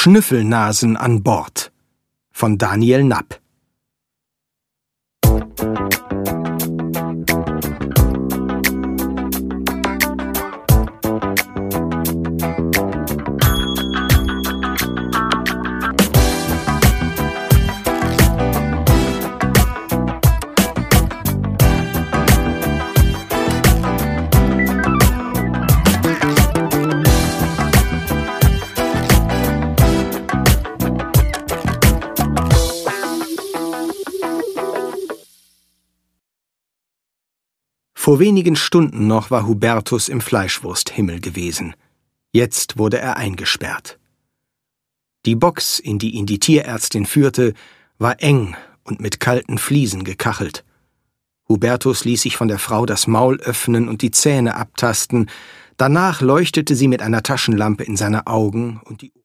Schnüffelnasen an Bord von Daniel Napp. Vor wenigen Stunden noch war Hubertus im Fleischwursthimmel gewesen. Jetzt wurde er eingesperrt. Die Box, in die ihn die Tierärztin führte, war eng und mit kalten Fliesen gekachelt. Hubertus ließ sich von der Frau das Maul öffnen und die Zähne abtasten. Danach leuchtete sie mit einer Taschenlampe in seine Augen und die